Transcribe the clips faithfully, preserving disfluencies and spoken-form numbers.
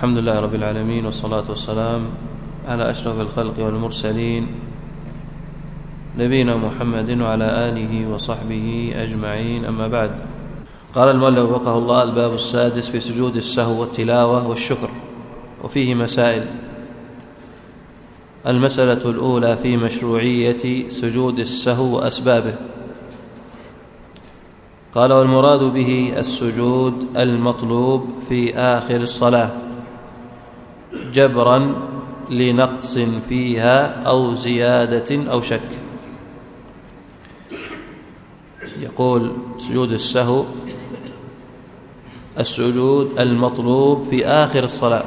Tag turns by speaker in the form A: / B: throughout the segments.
A: الحمد لله رب العالمين، والصلاة والسلام على أشرف الخلق والمرسلين نبينا محمد وعلى آله وصحبه أجمعين، أما بعد. قال المؤلف وفقه الله: الباب السادس في سجود السهو والتلاوة والشكر، وفيه مسائل. المسألة الأولى في مشروعية سجود السهو وأسبابه. قال: والمراد به السجود المطلوب في آخر الصلاة جبرا لنقص فيها أو زيادة أو شك. يقول: سجود السهو السجود المطلوب في آخر الصلاة،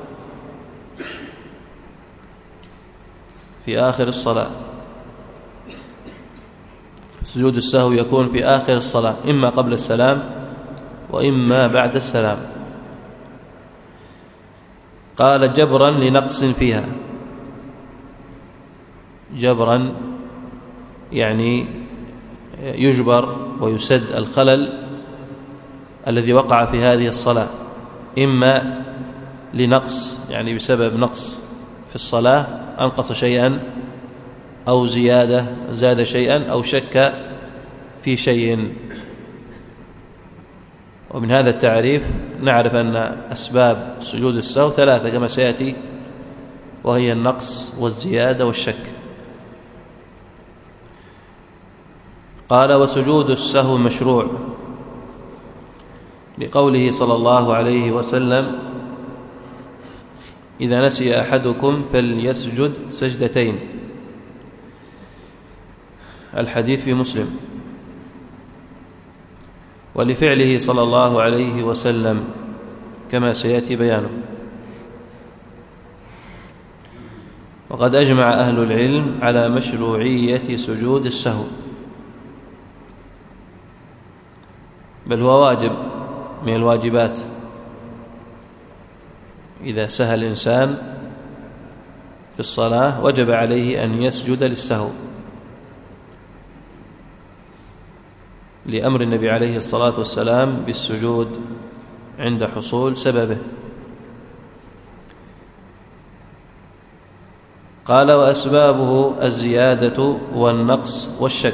A: في آخر الصلاة سجود السهو يكون في آخر الصلاة، إما قبل السلام وإما بعد السلام. قال: جبرا لنقص فيها. جبرا يعني يجبر ويسد الخلل الذي وقع في هذه الصلاة، إما لنقص يعني بسبب نقص في الصلاة، أنقص شيئا أو زيادة زاد شيئا أو شك في شيء. ومن هذا التعريف نعرف أن أسباب سجود السهو ثلاثة كما سيأتي، وهي النقص والزيادة والشك. قال: وسجود السهو مشروع لقوله صلى الله عليه وسلم: إذا نسي أحدكم فليسجد سجدتين. الحديث في مسلم. ولفعله صلى الله عليه وسلم كما سيأتي بيانه. وقد أجمع أهل العلم على مشروعية سجود السهو، بل هو واجب من الواجبات. إذا سهى الإنسان في الصلاة وجب عليه أن يسجد للسهو، لأمر النبي عليه الصلاة والسلام بالسجود عند حصول سببه. قال: وأسبابه الزيادة والنقص والشك.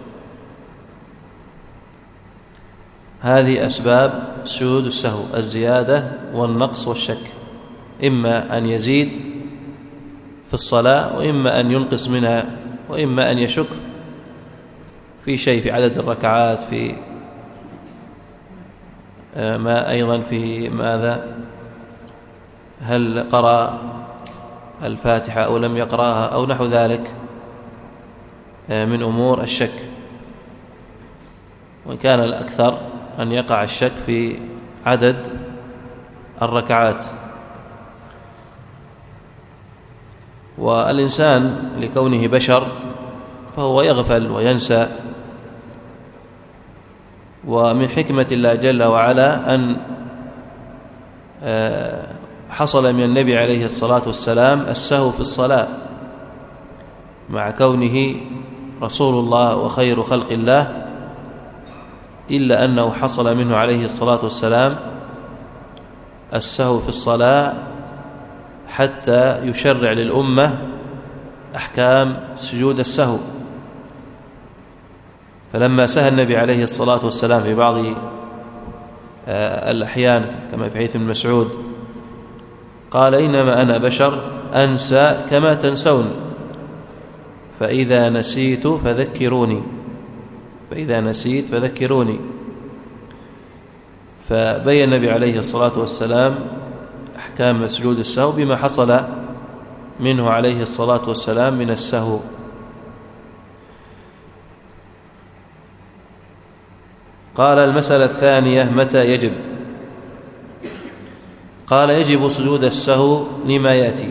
A: هذه أسباب سجود السهو: الزيادة والنقص والشك، إما أن يزيد في الصلاة وإما أن ينقص منها، وإما أن يشك في شيء في عدد الركعات، في ما أيضا في ماذا، هل قرأ الفاتحة أو لم يقرأها أو نحو ذلك من أمور الشك. وإن كان الأكثر أن يقع الشك في عدد الركعات. والإنسان لكونه بشر فهو يغفل وينسى، ومن حكمة الله جل وعلا أن حصل من النبي عليه الصلاة والسلام السهو في الصلاة، مع كونه رسول الله وخير خلق الله، إلا أنه حصل منه عليه الصلاة والسلام السهو في الصلاة حتى يشرع للأمة أحكام سجود السهو. فلما سهى النبي عليه الصلاة والسلام في بعض الأحيان كما في حديث ابن مسعود قال: إنما أنا بشر أنسى كما تنسون، فإذا نسيت فذكروني فإذا نسيت فذكروني فبين النبي عليه الصلاة والسلام أحكام سجود السهو بما حصل منه عليه الصلاة والسلام من السهو. قال: المسألة الثانية متى يجب. قال: يجب سجود السهو لما يأتي.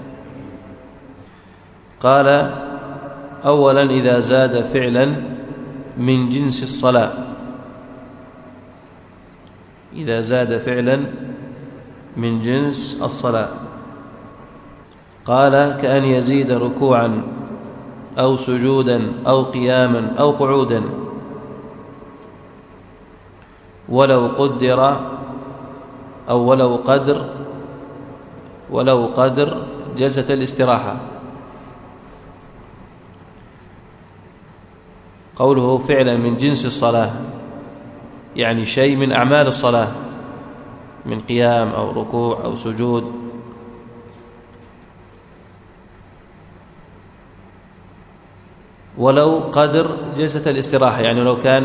A: قال: أولا إذا زاد فعلا من جنس الصلاة، إذا زاد فعلا من جنس الصلاة. قال: كأن يزيد ركوعا أو سجودا أو قياما أو قعودا، ولو قدر أو ولو قدر ولو قدر جلسة الاستراحة. قوله فعلا من جنس الصلاة يعني شيء من أعمال الصلاة من قيام أو ركوع أو سجود. ولو قدر جلسة الاستراحة يعني لو كان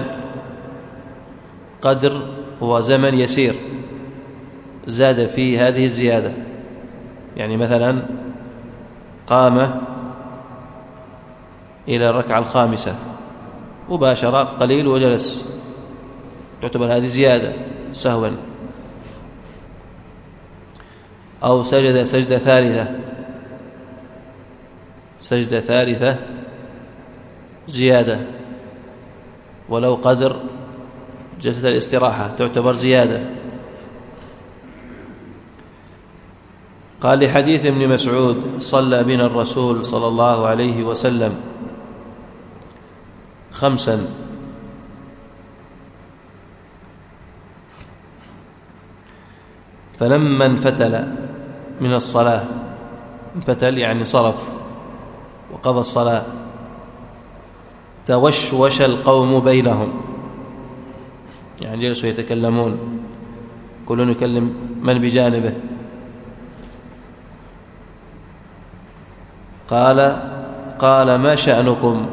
A: قدر هو زمن يسير زاد فيه هذه الزيادة، يعني مثلا قام إلى الركعة الخامسة مباشرة قليل وجلس، تعتبر هذه زيادة سهوا. أو سجد سجدة ثالثة، سجدة ثالثة زيادة، ولو قدر جلسة الاستراحة تعتبر زيادة. قال لحديث ابن مسعود صلى بنا الرسول صلى الله عليه وسلم خمسا فلما انفتل من الصلاة، انفتل يعني صرف وقضى الصلاة، توشوش القوم بينهم، يعني جلسوا يتكلمون كل يكلم من بجانبه. قال قال ما شأنكم؟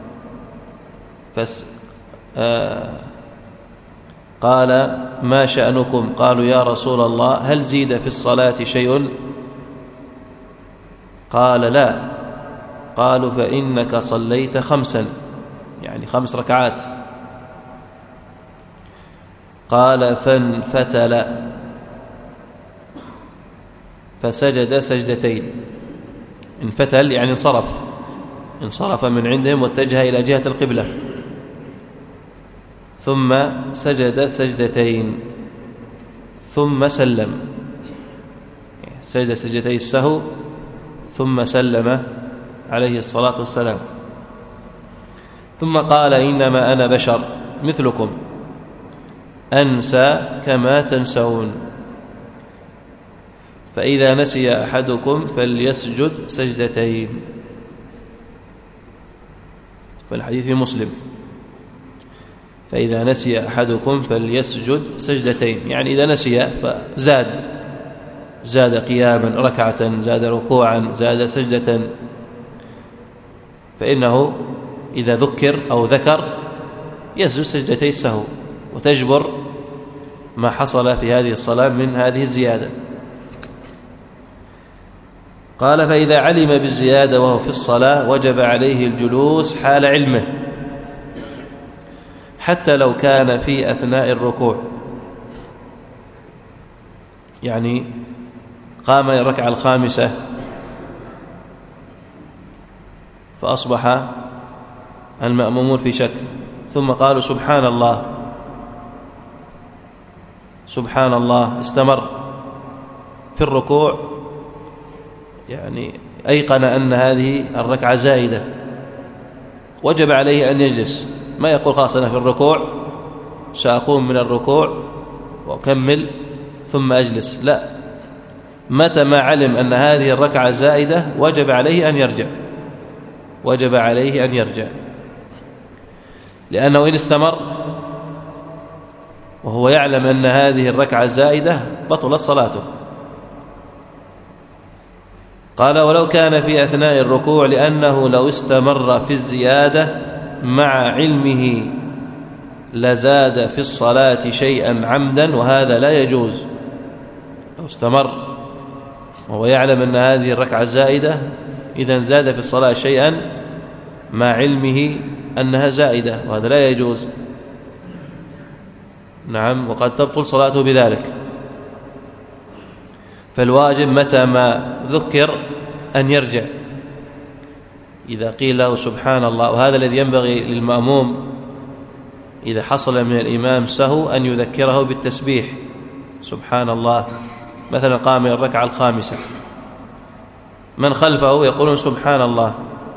A: فس آه قال ما شأنكم؟ قالوا يا رسول الله هل زيد في الصلاة شيء؟ قال لا. قالوا فإنك صليت خمسا يعني خمس ركعات. قال فانفتل فسجد سجدتين. انفتل يعني انصرف، انصرف من عندهم واتجه إلى جهة القبلة، ثم سجد سجدتين ثم سلم، سجد سجدتي السهو ثم سلم عليه الصلاة والسلام. ثم قال إنما أنا بشر مثلكم أنسى كما تنسون، فإذا نسي أحدكم فليسجد سجدتين. والحديث في مسلم فإذا نسي أحدكم فليسجد سجدتين، يعني إذا نسي فزاد، زاد قياما ركعة، زاد ركوعا، زاد سجدة، فإنه إذا ذكر أو ذكر يسجد سجدتي السهو وتجبر ما حصل في هذه الصلاة من هذه الزيادة. قال فإذا علم بالزيادة وهو في الصلاة وجب عليه الجلوس حال علمه حتى لو كان في أثناء الركوع، يعني قام الركعة الخامسة فأصبح المأمومون في شك، ثم قالوا سبحان الله سبحان الله، استمر في الركوع، يعني أيقن أن هذه الركعة زائدة، وجب عليه أن يجلس، ما يقول خلاص أنا في الركوع سأقوم من الركوع وأكمل ثم أجلس، لا، متى ما علم أن هذه الركعة زائدة وجب عليه أن يرجع، وجب عليه أن يرجع، لأنه إن استمر وهو يعلم أن هذه الركعة زائدة بطلت صلاته. قال ولو كان في أثناء الركوع، لأنه لو استمر في الزيادة مع علمه لزاد في الصلاة شيئا عمدا، وهذا لا يجوز. لو استمر وهو يعلم أن هذه الركعة زائدة إذن زاد في الصلاة شيئا مع علمه أنها زائدة، وهذا لا يجوز. نعم، وقد تبطل صلاته بذلك. فالواجب متى ما ذكر أن يرجع، إذا قيل له سبحان الله، وهذا الذي ينبغي للمأموم إذا حصل من الإمام سهو أن يذكره بالتسبيح سبحان الله. مثلا قام من الركعة الخامسة، من خلفه يقولون سبحان الله،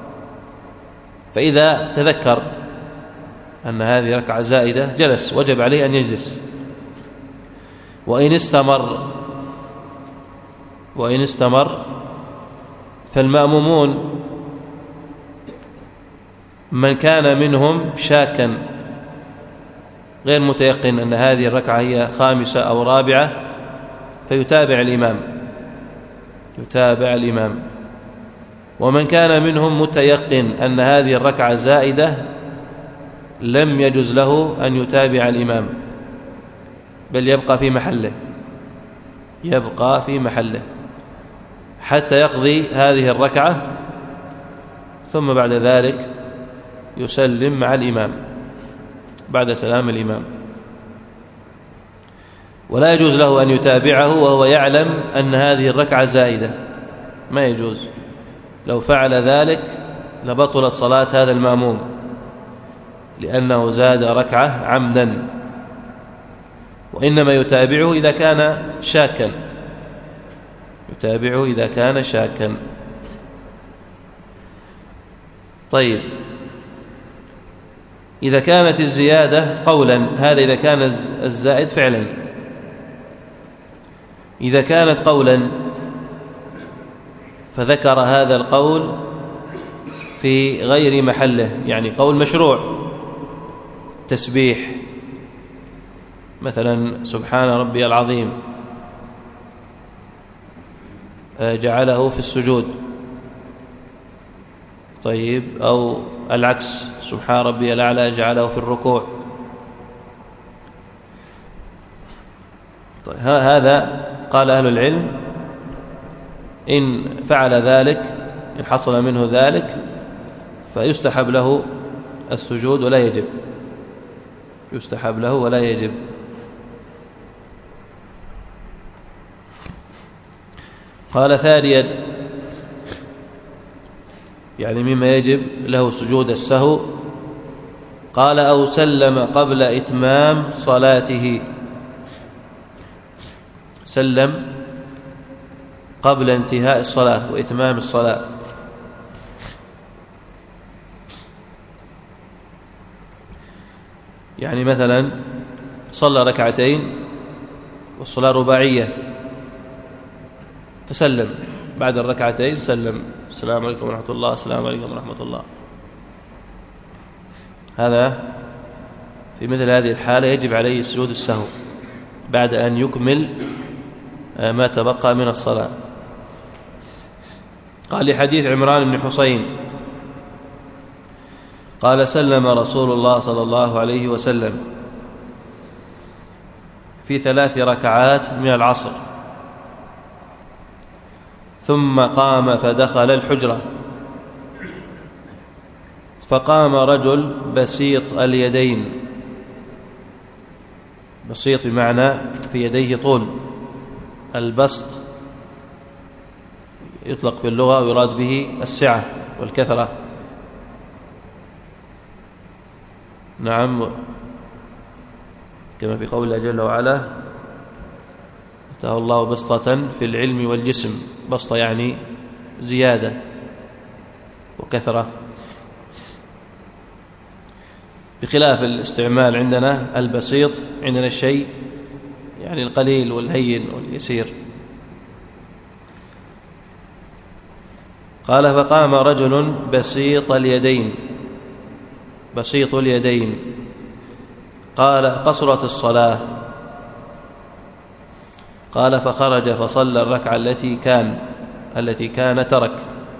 A: فإذا تذكر أن هذه ركعة زائدة جلس، وجب عليه أن يجلس. وإن استمر وإن استمر. فالمأمومون من كان منهم شاكا غير متيقن أن هذه الركعة هي خامسة أو رابعة فيتابع الإمام يتابع الإمام ومن كان منهم متيقن أن هذه الركعة زائدة لم يجوز له أن يتابع الإمام، بل يبقى في محله يبقى في محله حتى يقضي هذه الركعة، ثم بعد ذلك يسلم مع الإمام بعد سلام الإمام. ولا يجوز له أن يتابعه وهو يعلم أن هذه الركعة زائدة، ما يجوز. لو فعل ذلك لبطلت صلاة هذا المأموم، لأنه زاد ركعة عمدا. وإنما يتابعه إذا كان شاكا يتابعه إذا كان شاكا. طيب، إذا كانت الزيادة قولا، هذا إذا كان الزائد فعلا. إذا كانت قولا فذكر هذا القول في غير محله، يعني قول مشروع تسبيح مثلا سبحان ربي العظيم جعله في السجود، طيب، أو العكس سبحان ربي الأعلى جعله في الركوع. طيب، هذا قال أهل العلم إن فعل ذلك، إن حصل منه ذلك، فيستحب له السجود ولا يجب يستحب له ولا يجب. قال ثانيا، يعني مما يجب له سجود السهو، قال أو سلم قبل إتمام صلاته، سلم قبل انتهاء الصلاة وإتمام الصلاة. يعني مثلا صلى ركعتين والصلاة رباعية فسلم بعد الركعتين، سلم السلام عليكم ورحمة الله السلام عليكم ورحمة الله. هذا في مثل هذه الحالة يجب عليه سجود السهو بعد أن يكمل ما تبقى من الصلاة. قال لحديث عمران بن حسين قال سلم رسول الله صلى الله عليه وسلم في ثلاث ركعات من العصر، ثم قام فدخل الحجرة، فقام رجل بسيط اليدين، بسيط بمعنى في يديه طول، البسط يطلق في اللغة ويراد به السعة والكثرة. نعم، كما في قول الله جل وعلا أتاه الله بسطة في العلم والجسم، بسطة يعني زيادة وكثرة، بخلاف الاستعمال عندنا البسيط، عندنا الشيء يعني القليل والهين واليسير. قال فقام رجل بسيط اليدين بسيط اليدين قال قصرت الصلاة، قال فخرج فصلى الركعة التي كان التي كان ترك،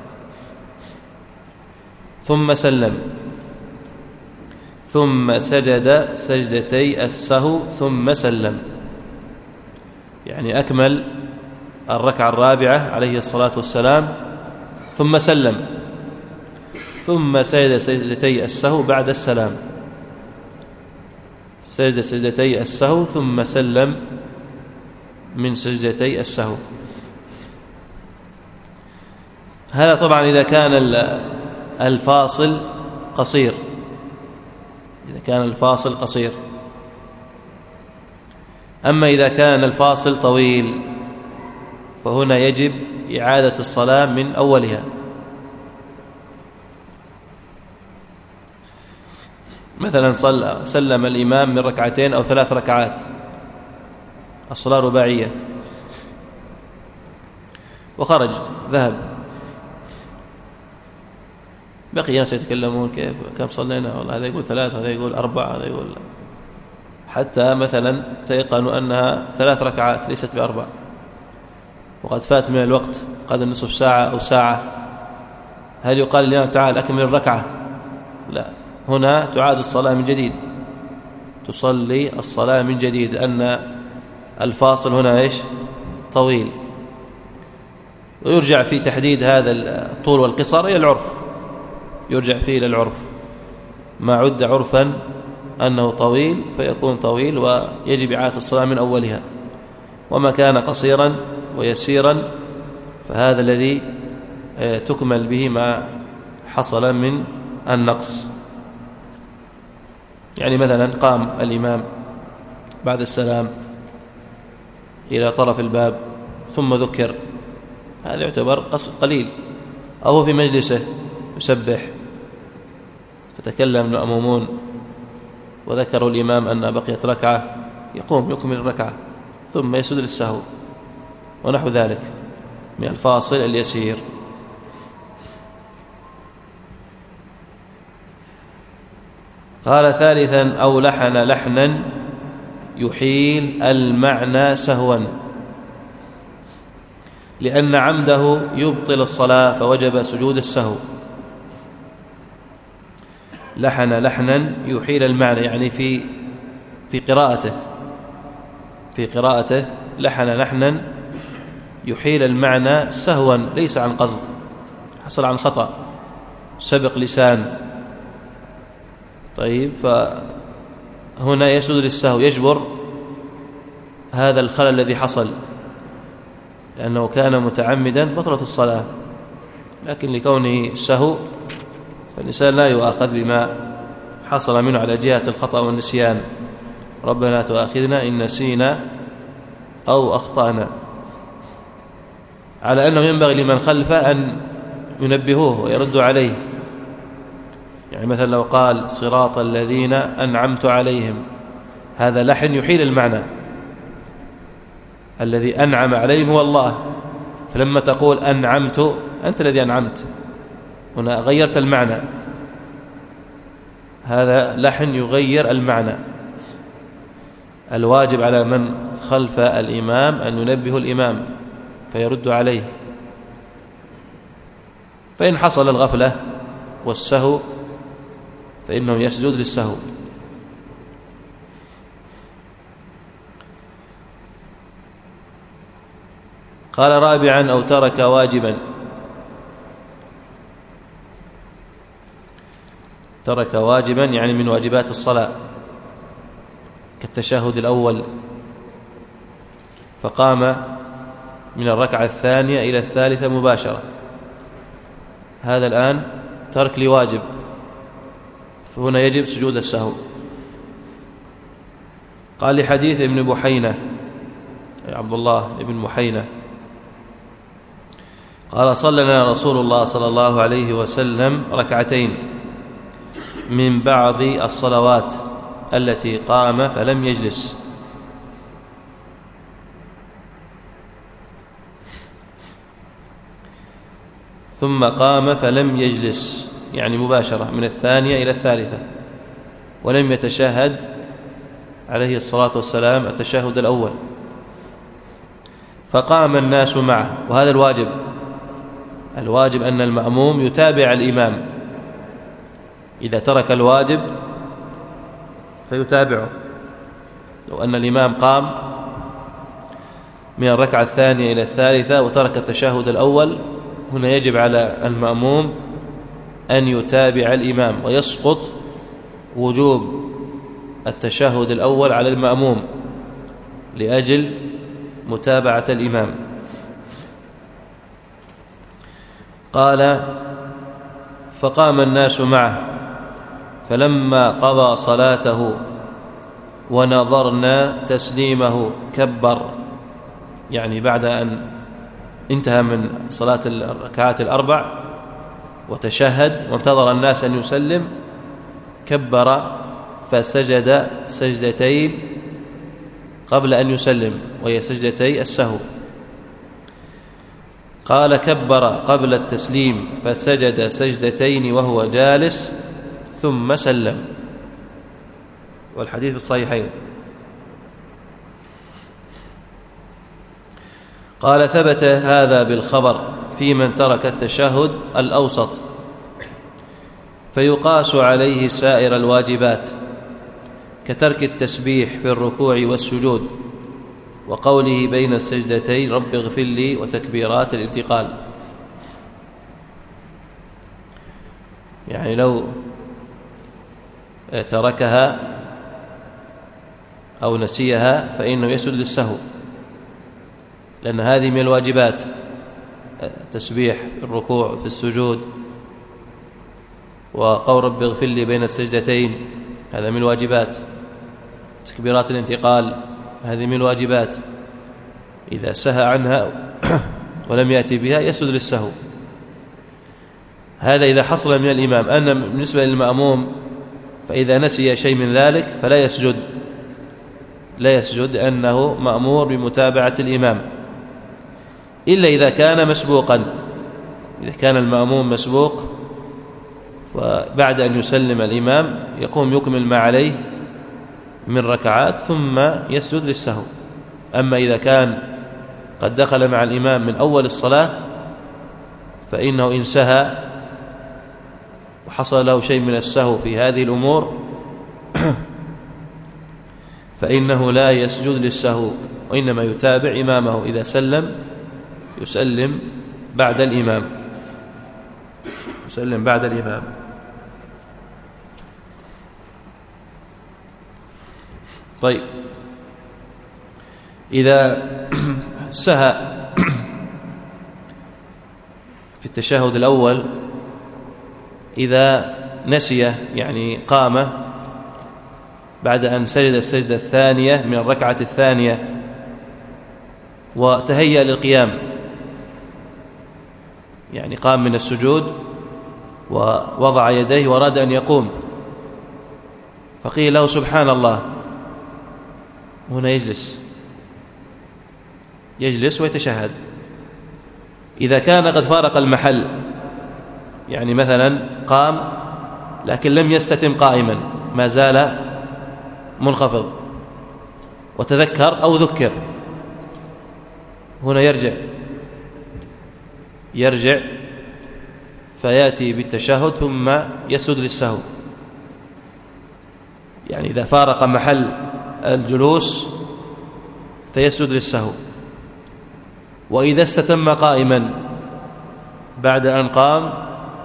A: ثم سلم، ثم سجد سجدتي السهو ثم سلم، يعني أكمل الركعة الرابعة عليه الصلاة والسلام ثم سلم، ثم سجد سجدتي السهو بعد السلام، سجد سجدتي السهو ثم سلم من سجدتي السهو. هذا طبعا إذا كان الفاصل قصير إذا كان الفاصل قصير أما إذا كان الفاصل طويل فهنا يجب إعادة الصلاة من أولها. مثلا صلى سلم الإمام من ركعتين أو ثلاث ركعات، الصلاة رباعية، وخرج ذهب، بقي ناس يتكلمون كيف كم صلينا، والله هذا يقول ثلاث وهذا يقول أربعة هذا يقول، حتى مثلا تيقنوا أنها ثلاث ركعات ليست بأربع، وقد فات من الوقت قد نصف ساعة أو ساعة. هل يقال الإمام تعال أكمل الركعة؟ لا، هنا تعاد الصلاة من جديد، تصلي الصلاة من جديد، لأن الفاصل هنا إيش؟ طويل. ويرجع في تحديد هذا الطول والقصر إلى العرف، يرجع فيه إلى العرف، ما عد عرفا أنه طويل فيكون طويل ويجب إعادة الصلاة من أولها، وما كان قصيرا ويسيرا فهذا الذي تكمل به ما حصل من النقص. يعني مثلا قام الإمام بعد السلام إلى طرف الباب ثم ذكر، هذا يعتبر قليل، أو في مجلسه يسبح فتكلم المأمومون وذكروا الإمام أن بقيت ركعة، يقوم يكمل الركعة ثم يسجد للسهو ونحو ذلك من الفاصل اليسير. قال ثالثا أو لحن لحنا يحيل المعنى سهوا، لأن عمده يبطل الصلاة فوجب سجود السهو. لحن لحنا يحيل المعنى، يعني في في قراءته في قراءته لحن لحنا يحيل المعنى سهوا ليس عن قصد، حصل عن خطأ، سبق لسان. طيب، فهنا يسجد للسهو، يجبر هذا الخلل الذي حصل، لأنه كان متعمدا بطلت الصلاة، لكن لكونه سهو فالإنسان لا يؤاخذ بما حصل منه على جهة الخطأ والنسيان. ربنا لا تؤاخذنا إن نسينا أو أخطأنا، على أنه ينبغي لمن خلفه أن ينبهوه ويردوا عليه. يعني مثلا لو قال صراط الذين أنعمت عليهم، هذا لحن يحيل المعنى، الذي أنعم عليهم هو الله، فلما تقول أنعمت أنت الذي أنعمت، هنا غيرت المعنى، هذا لحن يغير المعنى. الواجب على من خلف الإمام أن ينبه الإمام فيرد عليه، فإن حصل الغفلة والسهو فإنه يسجد للسهو. قال رابعا أو ترك واجبا، ترك واجبا يعني من واجبات الصلاة كالتشهد الأول، فقام من الركعة الثانية إلى الثالثة مباشرة، هذا الآن ترك لواجب، فهنا يجب سجود السهو. قال لحديث ابن بحينة عبد الله ابن بحينة قال صلى لنا رسول الله صلى الله عليه وسلم ركعتين من بعض الصلوات التي قام فلم يجلس، ثم قام فلم يجلس، يعني مباشرة من الثانية إلى الثالثة، ولم يتشهد عليه الصلاة والسلام التشهد الأول، فقام الناس معه. وهذا الواجب، الواجب أن المأموم يتابع الإمام، إذا ترك الواجب فيتابعه. لو أن الإمام قام من الركعة الثانية إلى الثالثة وترك التشهد الأول، هنا يجب على المأموم أن يتابع الإمام، ويسقط وجوب التشهد الأول على المأموم لأجل متابعة الإمام. قال فقام الناس معه، فلما قضى صلاته ونظرنا تسليمه كبر، يعني بعد أن انتهى من صلاة الركعات الأربع وتشهد وانتظر الناس أن يسلم، كبر فسجد سجدتين قبل أن يسلم، وهي سجدتي السهو. قال كبر قبل التسليم فسجد سجدتين وهو جالس ثم سلم. والحديث في الصحيحين. قال ثبت هذا بالخبر في من ترك التشهد الأوسط فيقاس عليه سائر الواجبات كترك التسبيح في الركوع والسجود وقوله بين السجدتين رب اغفر لي وتكبيرات الانتقال. يعني لو تركها أو نسيها فإنه يسجد للسهو، لأن هذه من الواجبات، التسبيح في الركوع في السجود وقول رب اغفر لي بين السجدتين هذا من الواجبات، تكبيرات الانتقال هذه من الواجبات، إذا سهى عنها ولم يأتي بها يسجد للسهو. هذا إذا حصل من الإمام. أما بالنسبة للمأموم فإذا نسي شيء من ذلك فلا يسجد لا يسجد أنه مأمور بمتابعة الإمام، إلا إذا كان مسبوقا. إذا كان المأموم مسبوق وبعد أن يسلم الإمام يقوم يكمل ما عليه من ركعات ثم يسجد للسهو. أما إذا كان قد دخل مع الإمام من أول الصلاة فإنه إن سهى وحصل له شيء من السهو في هذه الأمور فإنه لا يسجد للسهو، وإنما يتابع إمامه. إذا سلم يسلم بعد الإمام يسلم بعد الإمام. طيب، إذا سهى في التشهد الأول، إذا نسي يعني قام بعد أن سجد السجدة الثانية من الركعة الثانية وتهيأ للقيام، يعني قام من السجود ووضع يديه وأراد أن يقوم فقيل له سبحان الله، هنا يجلس يجلس ويتشهد. إذا كان قد فارق المحل، يعني مثلا قام لكن لم يستتم قائما، ما زال منخفض وتذكر أو ذكر، هنا يرجع يرجع فيأتي بالتشهد ثم يسجد للسهو. يعني إذا فارق محل الجلوس فيسجد للسهو. وإذا استتم قائما بعد أن قام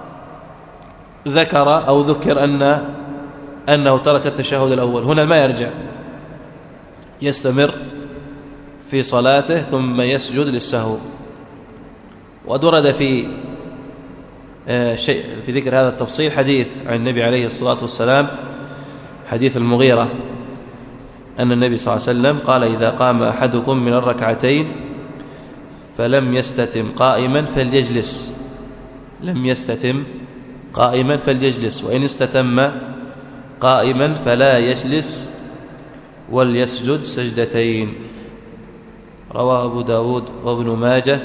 A: ذكر أو ذكر أن أنه ترك التشهد الأول، هنا ما يرجع، يستمر في صلاته ثم يسجد للسهو. ودرد في شيء في ذكر هذا التفصيل حديث عن النبي عليه الصلاة والسلام، حديث المغيرة، أن النبي صلى الله عليه وسلم قال إذا قام أحدكم من الركعتين فلم يستتم قائما فليجلس لم يستتم قائما فليجلس وإن استتم قائما فلا يجلس وليسجد سجدتين. رواه أبو داود وابن ماجه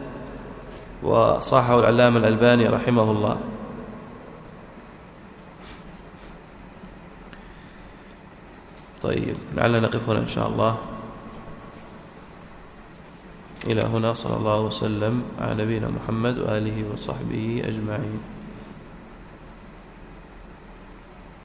A: وصححه العلامة الألباني رحمه الله. طيب، لعلنا نقف هنا إن شاء الله. إلى هنا، صلى الله وسلم على نبينا محمد وآله وصحبه أجمعين.